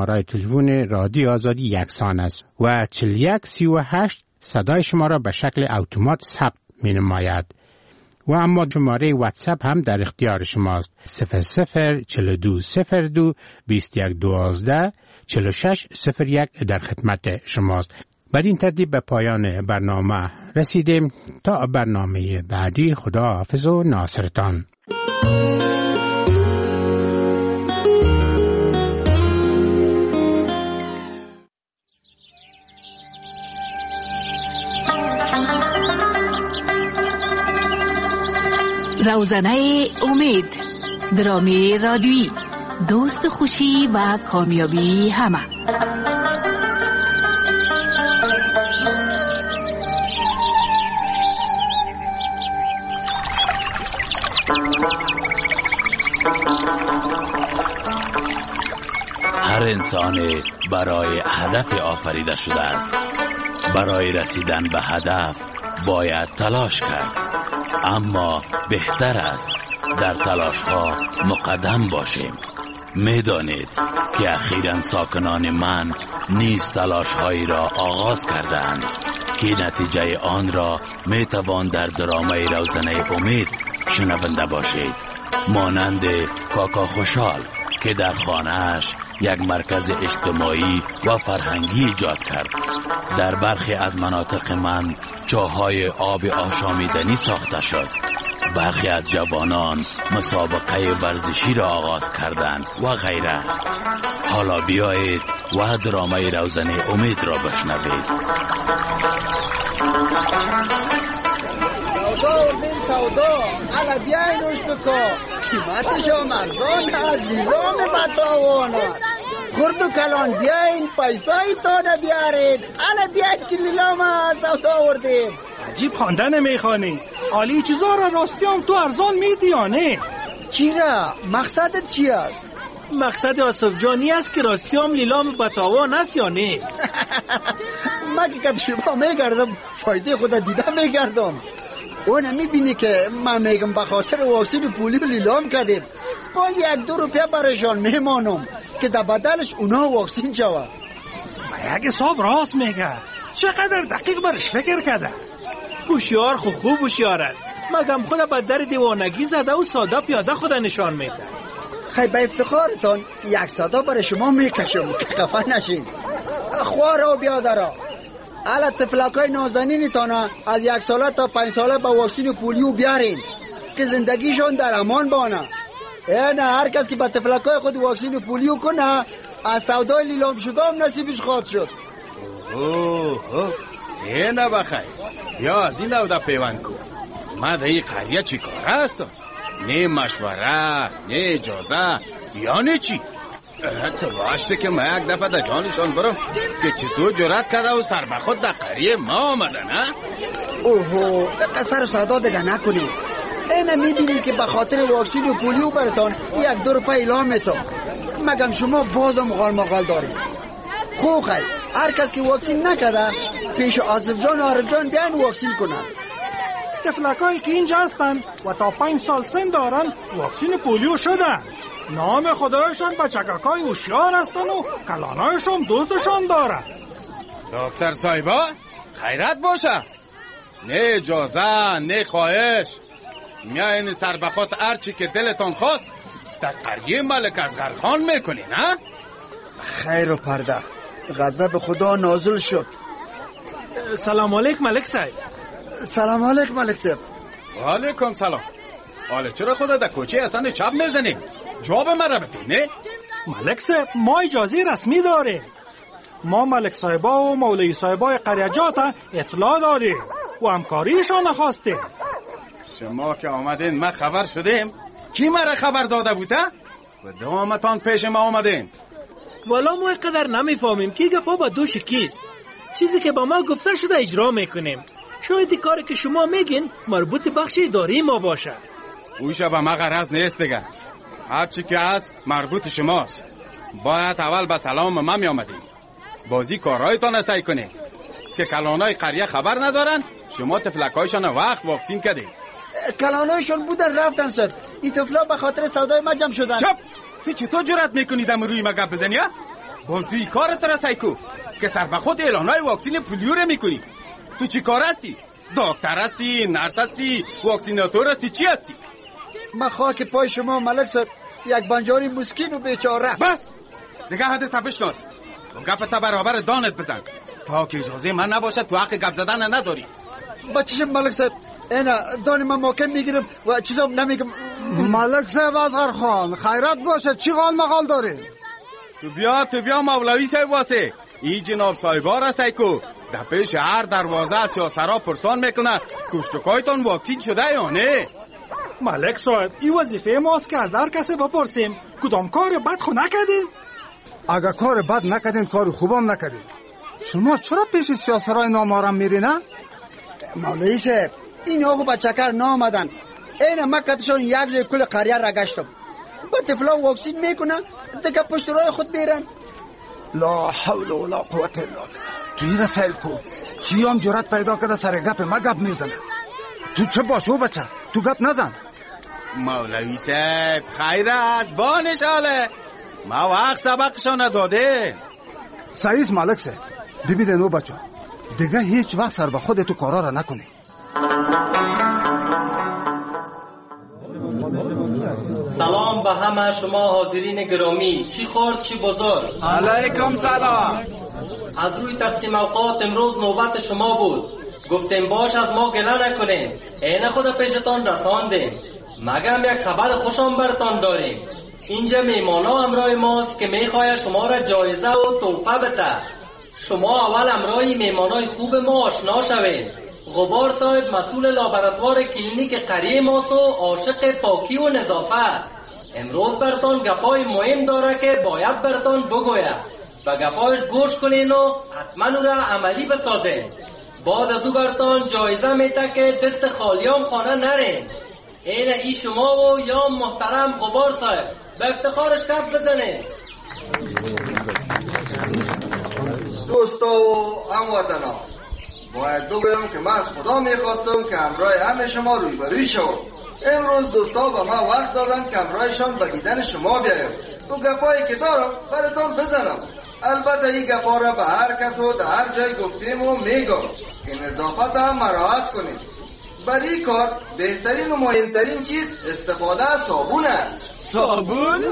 شماره تلفن رادیو آزادی یکسان است و 4138 صدای شما را به شکل اتومات ثبت می‌نماید. و اما شماره واتساپ هم در اختیار شماست. 004202 2112 4601 در خدمت شماست. بعد این ترتیب به پایان برنامه رسیدیم. تا برنامه بعدی، خدا حافظ و ناصرتان. روزنه امید، درامی رادیویی، دوست خوشی و کامیابی همه. هر انسان برای هدف آفریده شده است. برای رسیدن به هدف باید تلاش کرد، اما بهتر است در تلاش ها مقدم باشیم. میدانید که اخیراً ساکنان من نیز تلاش هایی را آغاز کردند که نتیجه آن را میتوان در درامه روزنه امید شنونده باشید. مانند کاکا خوشحال که در خانه‌اش یک مرکز اجتماعی و فرهنگی ایجاد کرد. در برخی از مناطق من چاهای آب آشامیدنی ساخته شد. برخی از جوانان مسابقه ورزشی را آغاز کردند و غیره. حالا بیایید و درامه روزنه امید را بشنوید. سودا حالا بیاین اشتکا قیمتش هم ارزان از لیلام بتاوان است. خرد و کلان بیاین پیسای تانه بیارید. حالا بیاین که لیلام سودا آوردیم. عجیب خواندن میخوانی. عالی چیزا را راستی هم تو ارزان میدی یا نه؟ چی را؟ مقصدت چی است؟ مقصد آصف جانی است که راستی هم لیلام بتاوان است یا نه؟ من که کت شما میگردم فایده خود دیدم میگردم. اون میبینی که من میگم به خاطر واکسین پولی لیلام کردیم، با 1-2 روپیه برایشان میمانم که در بدلش اونا واکسین شود. یک حساب راست میگه. چقدر دقیق برش فکر کرده. هوشیار خوب هوشیار است. مگم خود به در دیوانگی زده و ساده پیاده خود نشان میده. خیلی به افتخارتان 1 ساده برای شما میکشم که خفه نشین. خوارا و بیادرا، حالا طفلکای نازنینتان از 1 ساله تا 5 ساله به واکسین پولیو بیارین که زندگیشون در امان بانه. نه هر کس که به طفلکای خود واکسین پولیو کنه از سودای لیلام شده هم نصیبش خواهد شد. نه بخیر، یا از این نوده پیوند کن. ما در این قریه چی کار است؟ نه مشوره، نه اجازه، یا نه چی؟ تو باشته که من یک دفعه در جانشان برم که چطور جرأت کرده و سر به خود در قریه ما آمده نه؟ اوهو سر سادا دیگه نکنید. اینه میبینید که به خاطر واکسین پولیو براتان 1-2 روپیه اعلام میتون. مگم شما بازم مغال دارید. خوب خیلی هر کس که واکسین نکرده پیش آصف جان و عارف جان بیان واکسین کنند. طفلکایی که اینجا هستن و تا 5 سال سن دارن واکسین پولیو شدن. نام خدایشان بچککای هوشیار هستن و کلانایشان دوستشان دارن. دکتر صاحبا خیرت باشه. نه اجازه نه خواهش، میاین سر بخوت هرچی که دلتان خواست در قریه ملک اصغر خان میکنین ها؟ خیر و پرده، غضب خدا نازل شد. سلام علیکم ملک صاحب. سلام علیکم ملک صاحب. و علیکم سلام. حالا چرا خدا در کوچه اصلا چپ میزنی؟ جواب مرا بده. نه ملک صاحب ما اجازه رسمی داریم. ما ملک صاحبا و مولوی صاحبای قریه جات اطلاع دادیم و همکاریشان خواستیم. شما که آمدین ما خبر شدیم. کی مرا خبر داده بوده؟ و دوامتان پیش ما آمدین. والا ما اینقدر نمیفهمیم که گپا با دوش کیست. چیزی که با ما گفته شده اجرا میکنیم. شاید کاری که شما میگین مربوط بخش اداری ما باشه. اوشه به ما غرض نیست دیگه. هر چی که هست مربوط شماست. باید اول به سلام ما می آمدیم. بازی کارهایتان سعی کنید که کلانای قریه خبر ندارن. شما تفلکایشان وقت واکسین کردید. کلانایشان بودن رفتن سر. این طفلا به خاطر سودای ما جمع شدن. چپ! چطور جرأت میکنید روی ما گپ بزنی؟ بازدوی کارت را سایکو که سر به خود اعلانهای واکسین پولیو رو میکنی. تو چی کار هستی؟ دکتر هستی؟ نرس هستی؟ واکسیناتور هستی؟ چی هستی؟ من خاک پای شما ملک صاحب، یک بنجاری مسکین و بیچاره. بس دیگه حد تپش ناز و گپت برابر دانت بزن تا که اجازه من نباشد تو حق گپ زدن نداری. با چشم ملک صاحب، اینا دان من محکم میگیرم و چیزام نمیگم. ملک صاحب اصغر خان خیرت باشه، چی قال مقال داری؟ تو بیا مولوی صاحب واسه ای جناب صاحبا را سایکو در پیش هر دروازه از سیاسرا پرسان میکنه کشتکایتان واکسین شده یا نه. ملک صاحب این وظیفه ماست که از هر کسی بپرسیم کدام کار بد خو نکردین. اگر کار بد نکردین کار خوبم نکردین. شما چرا پیش سیاسرای نامارم میرین؟ مولوی صاحب این آقا بچکر نامدن، این مکتشان یک جای کل قریه را گشتم. با طفلا واکسین میکنن دیگه پشت راه خود بیرن. لا حول ولا قوة الا بالله. تو این رسائل کو کیام جرأت پیدا کرده سر گپ ما گپ میزنه؟ تو چه باشو بچه، تو گپ نزن. مولوی صاحب خیر است با نشاله ما وقت سبقشان داده. سعیز ملک صاحب ببینه نو بچه دیگه هیچ وقت سر به خود تو کارا را نکنی. سلام به همه شما حاضرین گرامی، چی خورد چی بزرگ. علیکم سلام. از روی تقسیم اوقات امروز نوبت شما بود، گفتیم باش از ما گله نکنیم، عین خود پیشتان رساندیم. مگم یک خبر خوشم برتان داریم. اینجا میمانا همراه ماست که میخواه شما را جایزه و تحفه بده. شما اول همراه میمانای خوب ما آشنا شوید. غبار صاحب مسئول لابراتوار کلینیک قریه ماست و عاشق پاکی و نظافت. امروز برتان گپای مهم داره که باید برتان بگوید و گپایش گوش کنین و حتما او را عملی بسازین. بعد از او برتان جایزه میته که دست خالیام خانه نرین. این ای شما و یا محترم غبار صاحب به افتخارش کف بزنین. دوستا و هموطنا، باید بگویم که من از خدا میخواستم که همراه همه شما رویبروی شوم. امروز دوستا به ما وقت دادن که همراهشان به دیدن شما بیایم و گپایی که دارم براتان بزنم. البته این گپا را به هر کس و در هر جای گفتیم و میگم که نظافت هم مراعات کنید. برای کار بهترین و مهمترین چیز استفاده از صابون است. صابون؟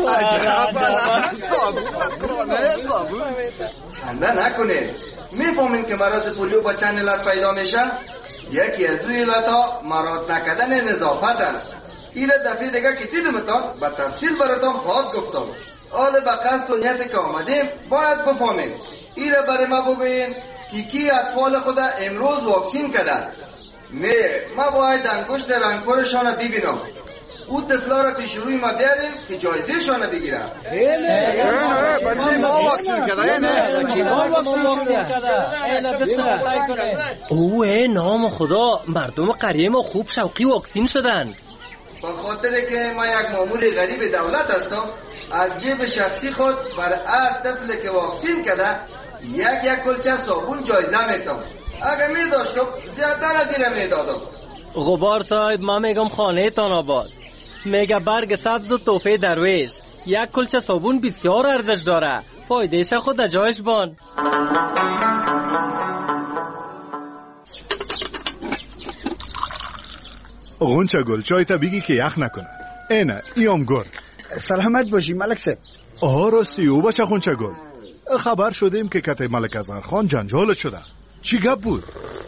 صابون خنده نکنید. میفهمین که مرض پولیو با چند علت پیدا میشه؟ یکی از دوی علتها مراعات نکردن نظافت است. این دفعه دیگه که دیدمتان به تفصیل براتان خواهد گفتم. حالا به قصد و نیت که آمدیم باید بفهمین. این برای ما بگوین که کی اطفال خود امروز واکسین کردند. نه، ما باید انگشت رنگپرشان ببینم. او طفلا را پیش روی ما بیاریم که جایزه شانه بگیرم. بچه ما واکسین کرده. اوه نام خدا، مردم قریه ما خوب شوقی واکسین شدن. با خاطر که ما یک مامور غریب دولت هستم، از جیب شخصی خود بر هر طفل که واکسین کرده یک کلچه صابون جایزه میتم. اگه می داشتم زیادتر از این میدادم. غبار صاحب ما میگم خانه تان آباد، میگه برگ سبز و توفه درویش. یک کلچه صابون بسیار ارزش داره، فایدهش خود در جایش بان. غنچه گل چای تا بگی که یخ نکنه. اینه ایام گر. سلامت باشی ملک صاحب. راستی او بچه غنچه گل، خبر شدیم که کته ملک اصغر خان جنجال شده. چی گپ بود؟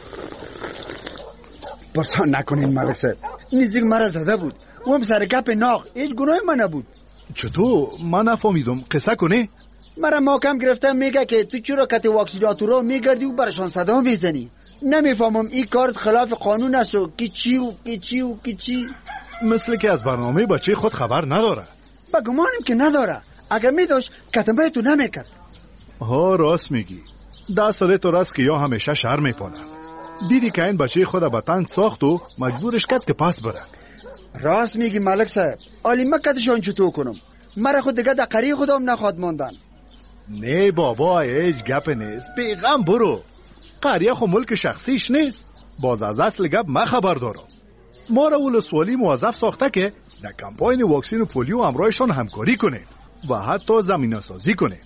پرسان نکنین ملک صاحب، نیزیگ مرا زده بود. او هم سر گپ ناق، هیچ گناه من نبود. چطور؟ من نفهمیدم، قصه کنی؟ مرا محکم گرفتم میگه که تو چرا کت واکسیناتورا میگردی و برشان صدا میزنی. نمیفهمم این کارت خلاف قانون است و کی چی و کی چی و کی چی. مثل که از برنامه بچه خود خبر نداره. با گمانم که نداره. اگر میداشت کتنبه تو نمیکرد. راست میگی. 10 ساله تو راست که یا همیشه شهر میپانه. دیدی که این بچه خود بطن ساخت و مجبورش کرد که پس بره. راست میگی ملک صاحب. آلی مکتشان چطور کنم؟ مرا خود دیگه در قریه خودم نخواد ماندن. نه بابا، هیچ گپ نیست. بیغم برو. قریه خو ملک شخصیش نیست. باز از اصل گپ ما خبر دارم. ما را ولسوالی موظف ساخته که در کمپاین واکسین پولیو همراهشان همکاری کنه و حتی زمینه سازی کنه.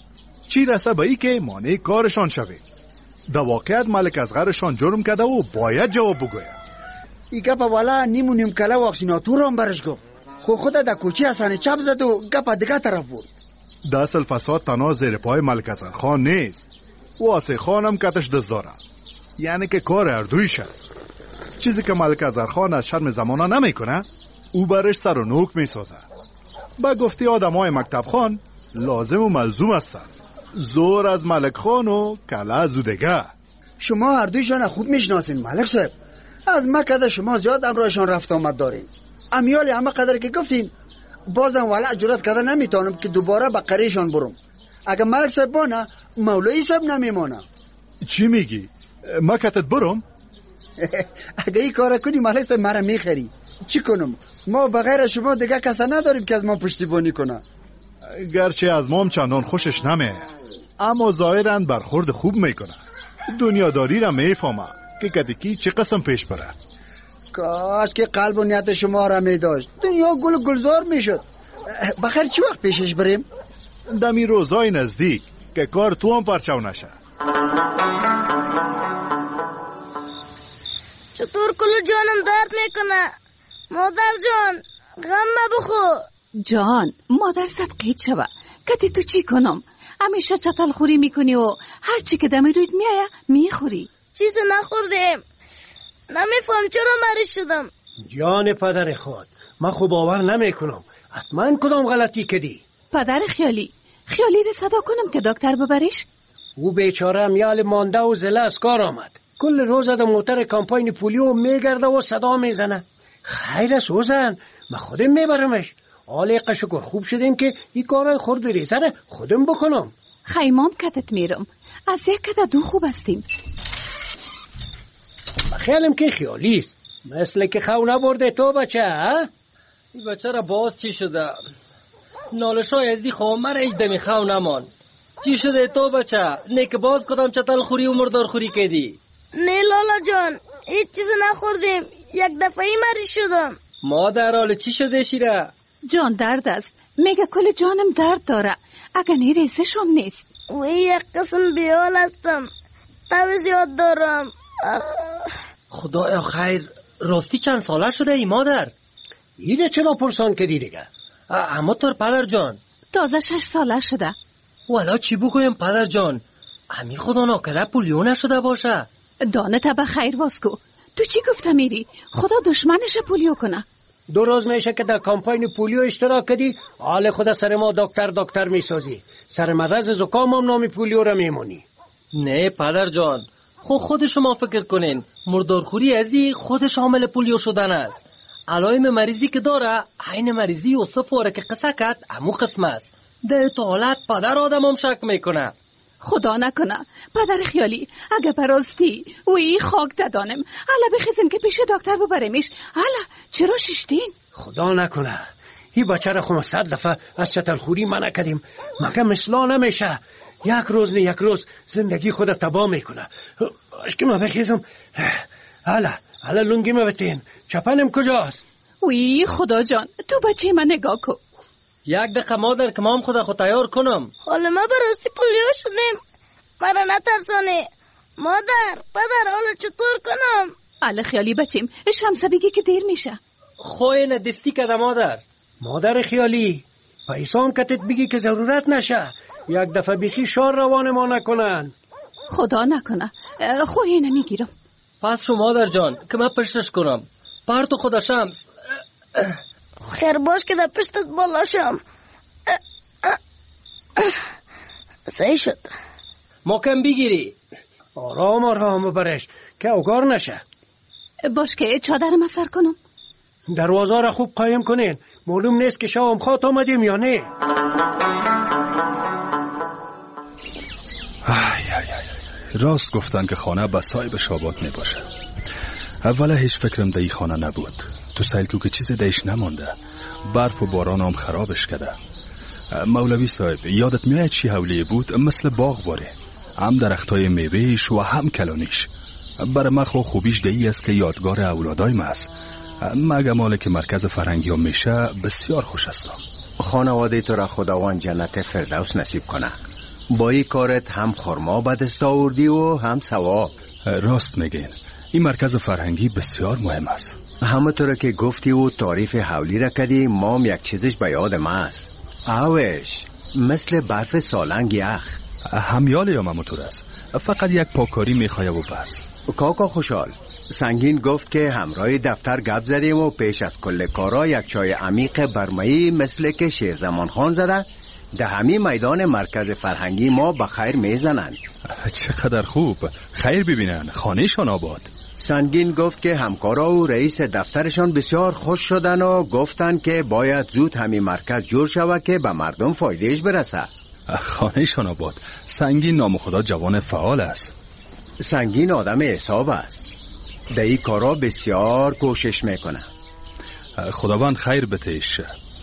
چی رسه به ای که مانع کارشان شوه. در واقعیت ملک اصغرشان جرم کرده و باید جواب بگوید. ای گپ والا نیم و نیم کله واکسیناتور هم برش گفت. خود در کوچی حسن چپ زد و گپ دیگه طرف بود. در اصل فساد تنها زیر پای ملک اصغر خان نیست. واسه خانم کتش دست داره. یعنی که کار اردویش است. چیزی که ملک اصغر خان از شرم زمانه نمی کنه او برش سر و نوک می سازه. با گفتی آدم های مکتب خان لازم و ملزوم هستن. زور از ملک خان و کله از دودگه. شما هر دویشان خود میشناسین ملک صاحب. از مکه شما زیاد امرایشان رفت آمد دارین. امیال همه قدر که گفتین بازم ولع جرات کرده نمیتونم که دوباره به قریشان برم. اگه ملک صاحب بانه مولوی صاحب نمیمانه. چی میگی؟ مکتت برم؟ اگه این کار کنی ملک صاحب مرا میخری. چی کنم؟ ما بغیر شما دیگه کسا نداریم که از ما پشتیبانی کنه. گرچه از ما هم چندان خوشش نمیه اما ظاهرا برخورد خوب میکنه. دنیاداری را میفهمه که کدکی چه قسم پیش بره. کاش که قلب و نیت شما را میداشت. دنیا گل گلزار میشد. بخیر چی وقت پیشش بریم؟ دمی روزای نزدیک که کار تو هم پرچاو نشه. چطور کلو جانم درد میکنه؟ مادر جان غم مبخو. جان مادر صدقیت شوه. کتی تو چی کنم؟ همیشه چتل خوری میکنی و هر چی که دمی روید میایه میخوری. چیزی نخوردیم. نمیفهم چرا مریض شدم. جان پدر خود من خوب باور نمیکنم. حتما کدام غلطی کردی. پدر خیالی رو صدا کنم که دکتر ببریش؟ او بیچاره میال مانده و زله از کار آمد. کل روز در موتر کمپاین پولیو میگرده و صدا میزنه. خیر سوزن من خودم میبرمش. آلیقه شکر خوب شدیم که این کارای خورد و ریزه خودم بکنم. خیمام کتت میرم. از یک کت دو خوب استیم. خیالم که خیالیست. مثل که خو نبرده تو بچه ها؟ این بچه را باز چی شده؟ نالشای ازی خواه من ایج دمی خو نمان. چی شده تو بچه؟ نه که باز کدام چتل خوری و مردار خوری کدی؟ نه لالا جان هیچ چیز نخوردیم. یک دفعی مریض شدم. مادر حال چی شده شیره؟ جان درد است. میگه کل جانم درد داره. اگه ریزشم نیست. وی یک قسم بیال هستم. تب زیاد دارم. خدایا خیر. راستی چند ساله شده ای مادر؟ اینه چرا پرسان کردی دیگه؟ اما تر پدر جان تازه 6 ساله شده. والا چی بگویم پدر جان؟ امی خدا ناکله پولیو نشده باشه. دانه تا بخیر واسکو. تو چی گفته میری؟ خدا دشمنش پولیو کنه. 2 روز میشه که در کمپاین پولیو اشتراک کردی. حال خدا سر ما دکتر میسازی. سر مرض زکام هم نامی پولیو را میمونی. نه پدر جان خود شما فکر کنین. مردارخوری ازی خود شامل پولیو شدن است. علائم مریضی که داره عین مریضی یوسف واره که قصه کرد همو قسم است. در تو حالت پدر آدم هم شک میکنه. خدا نکنه پدر خیالی اگه براستی وی خاک دادانم حالا بخیزن که پیش دکتر ببرمش. حالا چرا ششتین؟ خدا نکنه این بچه را خود 100 دفعه از چتلخوری منع کردیم مگه مثلا نمیشه. یک روز زندگی خود تباه میکنه. اشکی ما بخیزم. حالا لنگی ما بتین. چپنم کجاست؟ وی خدا جان تو بچه من نگاه کن. یک دقیقه مادر که مام خدا خود تیار کنم. حالا ما براستی پولیو شدیم. مرا نترسانه. مادر پدر حالا چطور کنم؟ حالا خیالی بچیم شمسه بگی که دیر میشه. خواه ندستی کده مادر خیالی پیسان کتت بگی که ضرورت نشه. یک دفعه بیخی شار روان ما نکنن. خدا نکنه خواه نمیگیرم. پس شما مادر جان که من پشتش کنم. پرتو خدا شمس. خیر باش که در پشتت بالاشم. صحیح شد. مکم بگیری. آرام برش که اوگار نشه. باش که چادرم اثر کنم. دروازه را خوب قایم کنین. معلوم نیست که شام خوات آمدیم یا نه. راست گفتن که خانه به صاحبش آباد می باشه. اولا هیچ فکرم در این خانه نبود. تو سیلکو که چیز دیش نمانده. برف و باران هم خرابش کرده. مولوی صاحب یادت میاد چی حوله بود؟ مثل باغ واره. هم درختای میوهش و هم کلانیش. برای من خوبیش دیگه است که یادگار اولادای ما است. مگه مال که مرکز فرهنگی هم میشه بسیار خوش است. خانواده تو را خداوند جنت فردوس نصیب کنه. با این کارت هم خرما به دست آوردی و هم ثواب. راست میگین، این مرکز فرهنگی بسیار مهم است. همونطور که گفتی و تعریف حولی را کردی، مام یک چیزش به یادم است. اوش مثل برف سالنگ یخ. همیال یا همونطور است، فقط یک پاکاری میخواه و بس. کاکا خوشحال، سنگین گفت که همراه دفتر گپ زدیم و پیش از کل کارا یک چای عمیق برمایی مثل که شیرزمان خان زده در همین میدان مرکز فرهنگی ما به خیر میزنن. چقدر خوب، خیر ببینن، خانهشان آباد. سنگین گفت که همکارا و رئیس دفترشان بسیار خوش شدن و گفتن که باید زود همین مرکز جور شود که به مردم فایدهش برسه. خانهشان آباد. سنگین نام خدا جوان فعال است. سنگین آدم حساب است، در این کارا بسیار کوشش میکنه. خداوند خیر بتهش.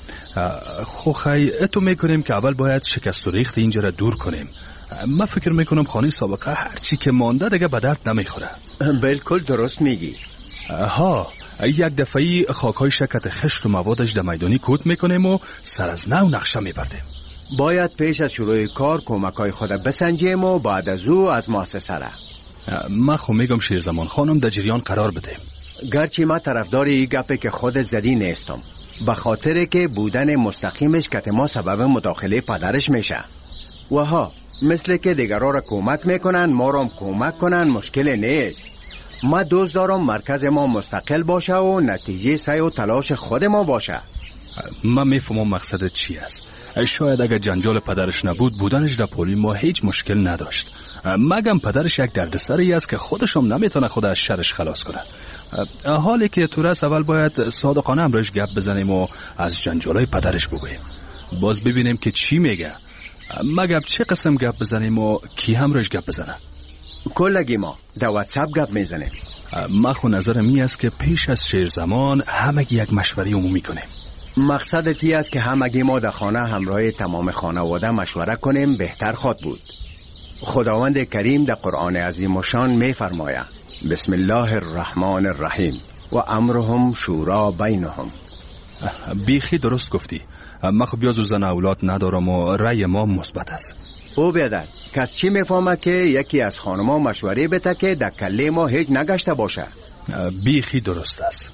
خو خی اتو میکنیم که اول باید شکست و ریخت اینجا را دور کنیم. من فکر میکنم خانه سابقه هرچی که مانده دیگه به درد نمیخوره. بالکل درست میگی. ها، یک دفعی خاکای شکت خشت و موادش در میدانی کود میکنیم و سر از نو نقشه میبردیم. باید پیش از شروع کار کمکای خود بسنجیم و بعد از او از مؤسسه را. من خو میگم شیرزمان خانم در جریان قرار بدیم. گرچه من طرفدار این گپه که خودت زدی نیستم، به خاطر که بودن مستقیمش که ما سبب مداخله پدرش میشه. و ها، مثل که دیگرها را کمک میکنن ما را کمک کنن مشکل نیست. ما دوست دارم مرکز ما مستقل باشه و نتیجه سعی و تلاش خود ما باشه. من میفهمم مقصد چی است. شاید اگر جنجال پدرش نبود بودنش در پولی ما هیچ مشکل نداشت. مگم پدرش یک دردسری است که خودشم نمیتونه خود از شرش خلاص کنه. حالی که تو رس اول باید صادقانه امروز گپ بزنیم و از جنجالای پدرش بگوییم. باز ببینیم که چی میگه. مگم چه قسم گپ بزنیم و کی همراهش گپ بزنه. کلگی ما در واتساپ گپ میزنیم. من خو نظرم این است که پیش از شیرزمان همگی یک مشوره عمومی کنیم. مقصد تی است که همگی ما در خانه همراه تمام خانواده مشوره کنیم بهتر خود بود. خداوند کریم در قرآن عظیم و شان میفرماید بسم الله الرحمن الرحیم و امرهم شورا بینهم. بیخی درست گفتی. من خب بیازو زن اولاد ندارم و رأی ما مثبت است. او بیادر کس چی میفهمه که یکی از خانما مشوره بده که در کله ما هیچ نگشته باشه. بیخی درست است.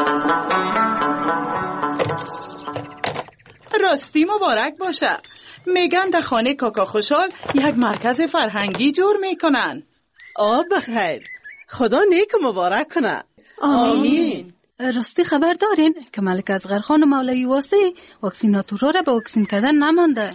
راستی مبارک باشه. میگن در خانه کاکا خوشحال یک مرکز فرهنگی جور میکنن. بخیر، خدا نیک مبارک کنه. آمین. راستی خبر دارین که ملک اصغرخان و مولوی واسی واکسیناتورها را به واکسین کردن نمانده؟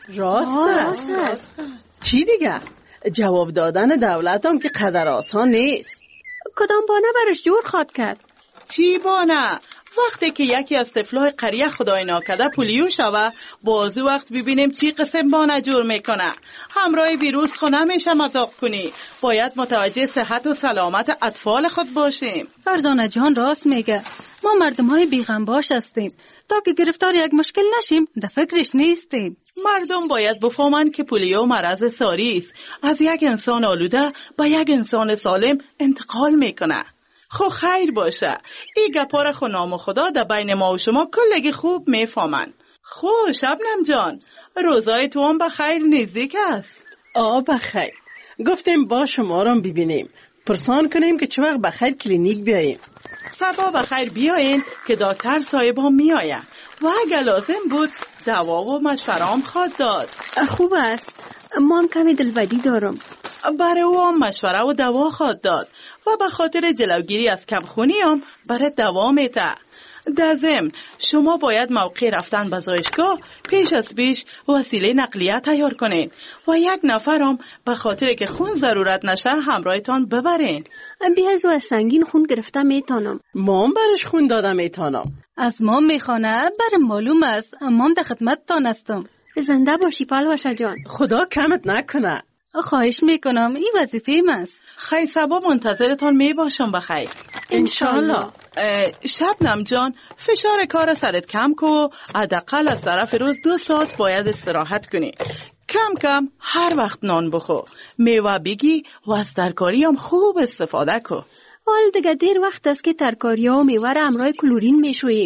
راست. چی دیگه؟ جواب دادن دولت هم که قدر آسان نیست. کدام بانه برش جور خواد کرد؟ چی بانه؟ وقتی که یکی از طفلای قریه خدای ناکرده پولیو شوه، بازی وقت ببینیم چی قسم بانه جور میکنه. همراه ویروس خو نمیشه مذاق کنی. باید متوجه صحت و سلامت اطفال خود باشیم. فردانه جان راست میگه. ما مردم های بیغمباش هستیم. تا که گرفتار یک مشکل نشیم در فکرش نیستیم. مردم باید بفهمن که پولیو مرض ساری است. از یک انسان آلوده به یک انسان سالم انتقال میکنه. خو خیر باشه. ای گپار خو نام خدا در بین ما و شما کلگی خوب میفهمن. خو شبنم جان، روزای تو هم بخیر نزدیک است. بخیر. گفتیم با شما را ببینیم، پرسان کنیم که چه وقت بخیر کلینیک بیاییم. صبا بخیر بیاین که دکتر صاحب هم میآید و اگر لازم بود دوا و مشوره هم خواد داد. خوب است. من کمی دلبدی دارم. برای او هم مشوره و دوا خواد داد و به خاطر جلوگیری از کمخونی هم برای دوا میده. در ضمن شما باید موقع رفتن به زایشگاه پیش از پیش وسیله نقلیه تیار کنین و یک نفر هم به خاطر که خون ضرورت نشه همراهتان ببرین. بیازو از سنگین خون گرفته میتونم. مام برش خون داده میتونم. از مام میخوانه برم معلوم است. مام در خدمتتان هستم. زنده باشی پلوشه جان. خدا کمت نکنه. خواهش میکنم، این وظیفه‌ام است. خیلی صبا منتظرتان میباشم بخیر. انشالله. شبنم جان، فشار کار سرت کم کو. حداقل از طرف روز 2 ساعت باید استراحت کنی. کم کم هر وقت نان بخو. میوه بگی و از ترکاری هم خوب استفاده کو. حال دیگه دیر وقت است که ترکاری ها و میوه را همراه کلورین میشوییم.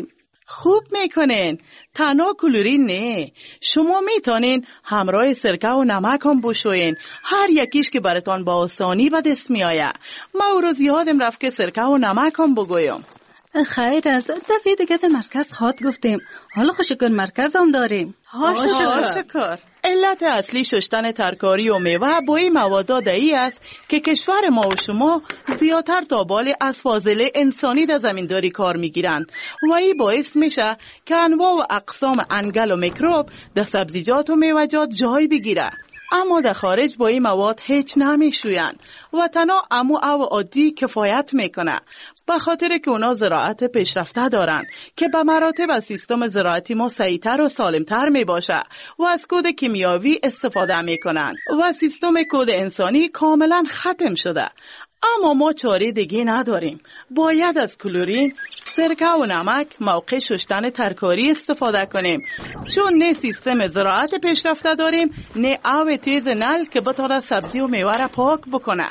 خوب میکنین. تنها کلورین نه، شما میتونین همراه سرکه و نمک هم بشوین، هر یکیش که براتون با آسانی و دست میآید. ما او روز یادم رفت که سرکه و نمک هم بگویم. خیر از دفعه دیگه در مرکز خواد گفتیم، حالا خوشکر مرکز هم داریم. شکر. علت اصلی شستن ترکاری و میوه با این مواد ای است که کشور ما و شما زیادتر تا بال از فاضله انسانی در زمینداری کار میگیرند و این باعث میشه که انواع و اقسام انگل و میکروب در سبزیجات و میوه‌جات جای بگیره. اما در خارج با این مواد هیچ نمیشوین و تنها امو او عادی کفایت میکنه، به خاطر که اونا زراعت پیشرفته دارن که به مراتب از سیستم زراعتی ما سعیتر و سالمتر میباشه و از کود کیمیاوی استفاده میکنن و سیستم کود انسانی کاملا ختم شده. اما ما چاره دیگه نداریم، باید از کلورین، سرکه و نمک موقع شستن ترکاری استفاده کنیم، چون نه سیستم زراعت پیشرفته داریم نه آب تیز نل که بتونه سبزی و میوه را پاک بکنه.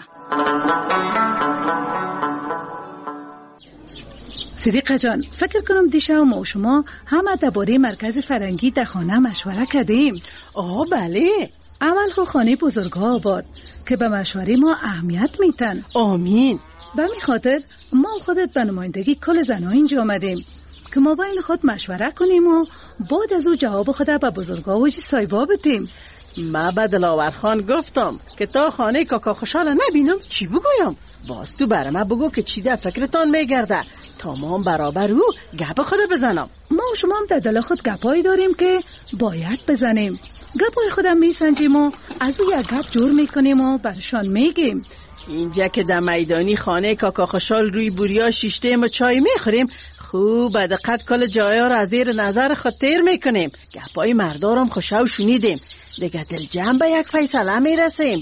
صدیقه جان، فکر کنم دیشب ما و شما همه درباره مرکز فرنگی در خانه مشوره کردیم. بله. اول خو خانه بزرگا آباد که به مشوره ما اهمیت میتن. آمین. به می خاطر ما خودت به نمایندگی کل زنها اینجا آمدیم که ما بین خود مشوره کنیم و بعد از او جواب خود به بزرگا و سایبا بدیم. ما به دلاور خان گفتم که تا خانه کاکا خوشحال نبینم چی بگویم. باز تو برای ما بگو که چی در فکرتان میگرده تا ما هم برابر او گپ خود بزنم. ما و شما هم در دل خود گپایی داریم که باید بزنیم. گپای خودم میسنجیم و از او یک گپ جور میکنیم و برشان میگیم. اینجا که در میدانی خانه کاکا خوشحال روی بوریا شیشته و چای میخوریم، خوب به دقت کل جایا را از زیر نظر خود تیر میکنیم. گپای مردارم خوشا و شنیدیم، دیگه دل جمع به یک فیصله میرسیم.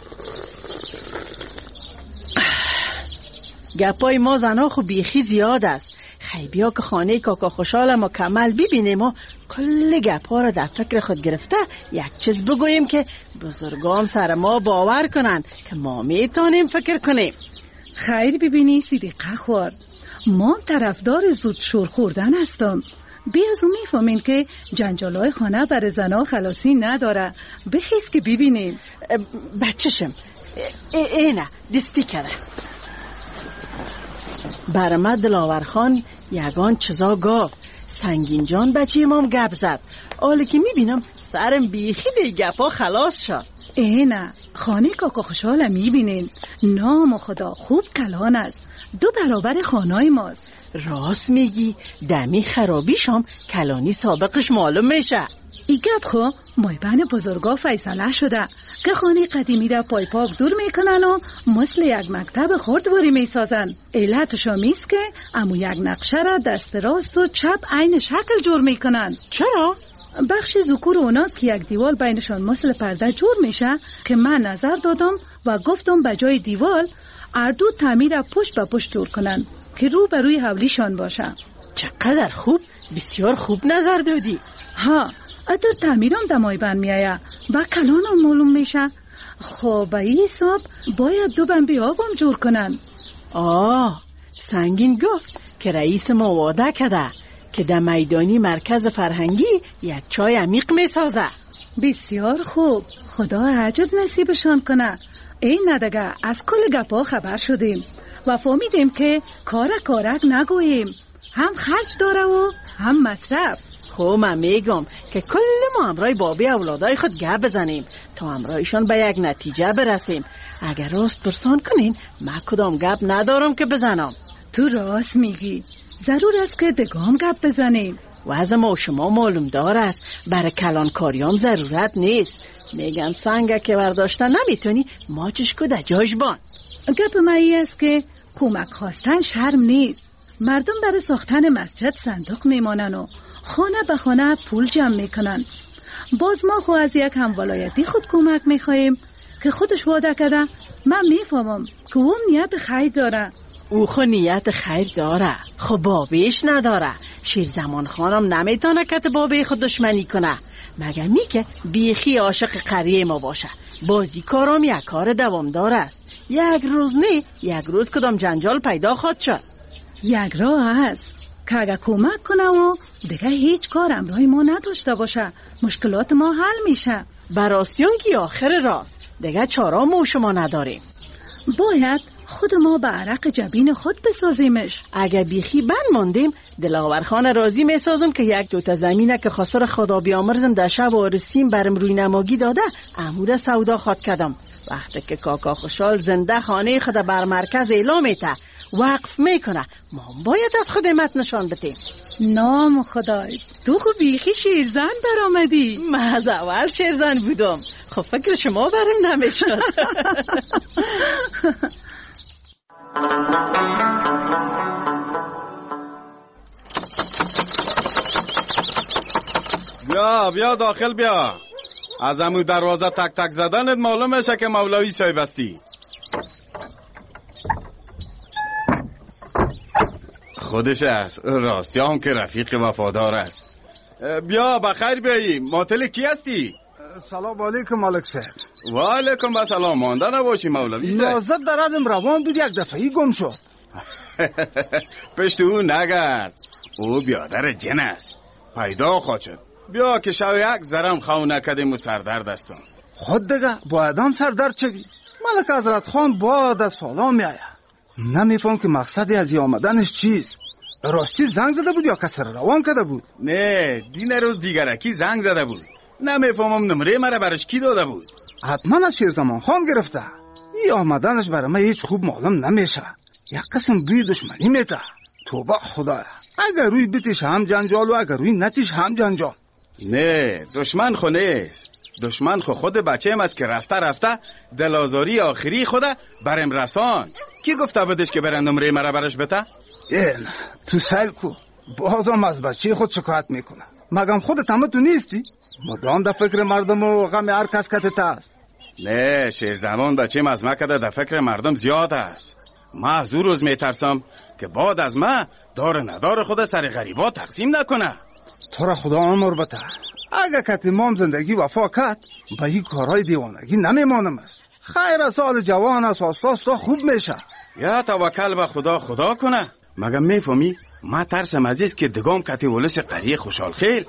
گپای ما زنها خو بیخی زیاد است. خیبیا که خانه کاکا خوشحال مکمل ببینیم و کل گپا را در فکر خود گرفته یک چیز بگوییم که بزرگام سر ما باور کنن که ما میتونیم فکر کنیم. خیر ببینی صدیقه خوار، ما طرفدار زود شور خوردن هستم. بی از اون میفهمین که جنجالای خانه بر زنها خلاصی نداره. بخیز که ببینیم. بچشم اینه دستی کرده. برما دلاور خان یگان چیزا گفت. سنگین جان بچه امام گپ زد. حالا که میبینم سرم بیخی دی گپا خلاص شد. نه خانه کاکا خوشحال میبینین، نام خدا خوب کلان است، 2 برابر خانای ماست. راست میگی، دمی خرابیشم کلانی سابقش معلوم میشه. ای گپ خو مایبن بزرگا فیصله شده که خانه قدیمی را پای پاک دور میکنن و مثل یک مکتب خردباری میسازن. علتش میست که امو یک نقشه را دست راست و چپ عین شکل جور میکنن. چرا؟ بخش ذکور اوناست که یک دیوال بینشان مثل پرده جور میشه که من نظر دادم و گفتم به جای دیوال اردو تعمیر پشت به پشت جور کنن که رو به روی حولیشان باشه. چقدر خوب، بسیار خوب نظر دادی. ها ادر تعمیرم دمای بند میایه و کلانم معلوم میشه. خب به این حساب باید 2 بمبی آبم جور کنن. سنگین گفت که رئیس ما وعده کرده که در میدانی مرکز فرهنگی یک چای عمیق میسازه. بسیار خوب، خدا عجز نصیبشان کنه. این ندگه از کل گپا خبر شدیم و فهمیدیم که کارک نگوییم، هم خرج داره و هم مصرف. خب من میگم که کل ما همراه بابی اولادای خود گپ بزنیم تا همراهشان به یک نتیجه برسیم. اگر راست پرسان کنین من کدام گپ ندارم که بزنم. تو راست میگی، ضرور است که دگام گپ بزنیم. و از ما و شما معلوم دار است برای کلان کاریام ضرورت نیست. میگم سنگه که برداشتن نمیتونی ماچش که در جاش بان. گپ مایی است که کمک خواستن شرم نیست. مردم برای ساختن مسجد صندوق میمانن و خانه به خانه پول جمع میکنن. باز ما خو از یک همولایتی خود کمک میخواییم که خودش وعده کرده. من میفهمم که اون نیت خیر داره. او خو نیت خیر داره، خو بابیش نداره. شیرزمان خانم نمیتونه که بابی خود دشمنی کنه، مگر می که بیخی عاشق قریه ما باشه. بازی کارم یک کار دوامدار است. یک روز نه یک روز کدام جنجال پیدا خواهد شد. یک راه هست که اگه کمک کنه و دیگه هیچ کار امرای ما نداشته باشه مشکلات ما حل میشه. براستیون که آخر راست دیگه چاره ما شما نداریم. باید خود ما به عرق جبین خود بسازیمش. اگه بیخی بند ماندیم دلاور خان راضی میسازم که یک دوتا زمینه که خسر خدا بیامرزم در شب عرسیم برم روی نماگی داده امور سودا خواد کردم. وقتی که کاکا خوشحال زنده خانه خود بر مرکز اعلام میته وقف میکنه ما باید از خدمت نشان بتیم. نام خدای تو خو بیخی شیرزن برآمدی. من از اول شیرزن بودم خب فکر شما برم نمیشد. بیا داخل بیا. از همون دروازه تک تک زدنت معلوم میشه که مولوی صاحب هستی. خودش است. راستی هم که رفیق وفادار است. بیا بخیر بیایی. ماتل کی هستی؟ سلام علیکم ملک صاحب. و علیکم السلام. مانده نباشی مولوی صاحب. نازد درادم روان بود یک دفعی گم شد. پشت او نگرد. او بیادر جن است. پیدا خواهد شد. بیا که شو یک زرم خو نکدیم و سردرد هستم. خود دیگه باید هم سردرد چدی. ملک حضرت خان باید از سلام میآید. نمیفهم که مقصدی از آمدنش چیست. راستی زنگ زده بود یا کسی را روان کرده بود؟ نه دین روز دیگرکی زنگ زده بود. نمیفهمم نمره مرا برش کی داده بود. حتما از شیرزمان خان گرفته. این آمدنش برای من هیچ خوب معلوم نمیشه. یک قسم بوی دشمنی میده. توبه خدایا. اگر روی بیتش هم جنجال و اگر روی نتیش هم جنجال. نه دشمن خو نیست. دشمن خود بچه‌م است که رفته دلازاری آخری خود برم رسان. کی گفته بودش که برن نمره مرا برش بته؟ این تو سیل کو بازم از بچه خود شکایت میکنه. مگم خودت هم تو نیستی؟ مدام در فکر مردم و غم هر کس کتت است. نه شیرزمان بچه‌م از ما کده در فکر مردم زیاد است. ما از او روز میترسم که بعد از ما دار ندار خود سر غریبا تقسیم نکنه. تو را خدا عمر بده. اگه کت امام زندگی وفا کرد با این کارهای دیوانگی نمیمانم. خیر سال جوان است اساس تا خوب میشه. یا توکل به خدا کنه. مگم میفهمی ما ترسم عزیز که دگام کتی ولس قریه خوشحال خیل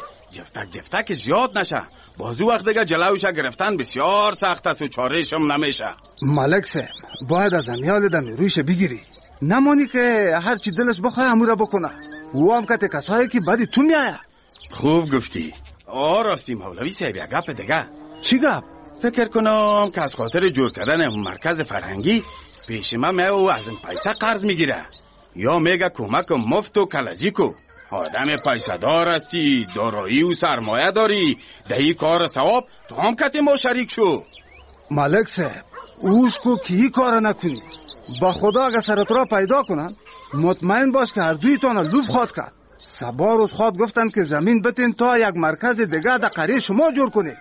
جفتک زیاد نشه. بازو وقت دیگه جلوش گرفتن بسیار سخت است و چارهش هم نمیشه. ملک صاحب باید از امیال دمی رویش بگیری. نمانی که هر چی دلش بخواه امورا بکنه. او هم کتی کسایی که بدی تو میآید. خوب گفتی. راستی مولوی صاحب یک گپ دیگه. چی گپ؟ فکر کنم که از خاطر جور کردن مرکز فرهنگی پیش من او از این پیسه قرض میگیره یا میگه کمک مفت و کلجی کو. آدم پیسه دار هستی، دارایی و سرمایه داری، دهی کار ثواب تو هم کتی ما شریک شو. ملک صاحب اوش کو کی کار نکنی. با خدا اگه سرت را پیدا کنن مطمئن باش که هر دویتان لوف خواد کرد. سبا روز خواد گفتن که زمین بتین تا یک مرکز دیگه در قریه شما جور کنی.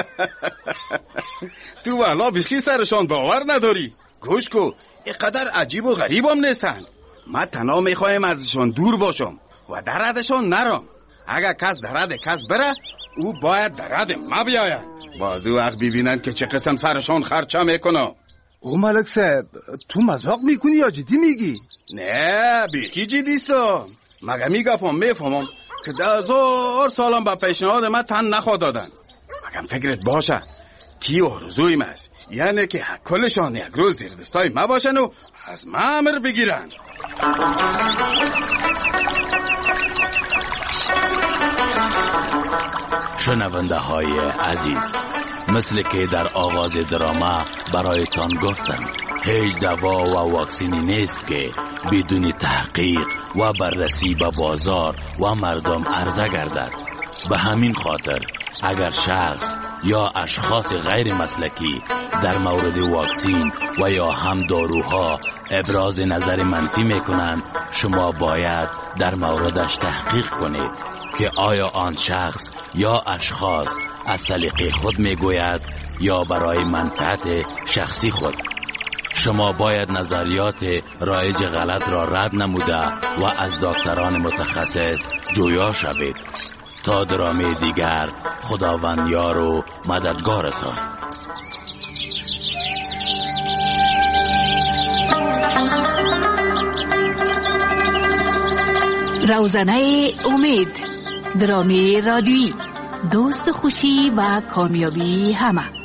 تو والا بیخی سرشان باور نداری. گوش کو اینقدر عجیب و غریب هم نیستند. من تنها میخوایم ازشان دور باشم و درادشان نرم. اگر کس درد کس بره او باید درد ما بیاید. بازو وقت ببینن که چه قسم سرشان خرچه میکنه. او ملک صاحب تو مزاق میکنی یا جدی میگی؟ نه بیخی جدیستم. مگه میگفم میفهمم که 10,000 سالم به پیشنهاد من تن نخواد دادن. مگم فکرت باشه کی آرزویم است، یعنی که کلشان یک روز زیر دستای ما باشن و از ما امر بگیرن. شنونده های عزیز، مثل که در آغاز دراما برایتان گفتم هیچ دوا و واکسینی نیست که بدون تحقیق و بررسی به بازار و مردم عرضه گردد. به همین خاطر اگر شخص یا اشخاص غیر مسلکی در مورد واکسین و یا هم داروها ابراز نظر منفی میکنند، شما باید در موردش تحقیق کنید که آیا آن شخص یا اشخاص از سلیقه خود میگوید یا برای منفعت شخصی خود. شما باید نظریات رایج غلط را رد نموده و از دکتران متخصص جویا شوید. تا درامه دیگر، خداوند یار و مددگارتان. روزنه امید، درامه رادیویی، دوست خوشی و کامیابی همه.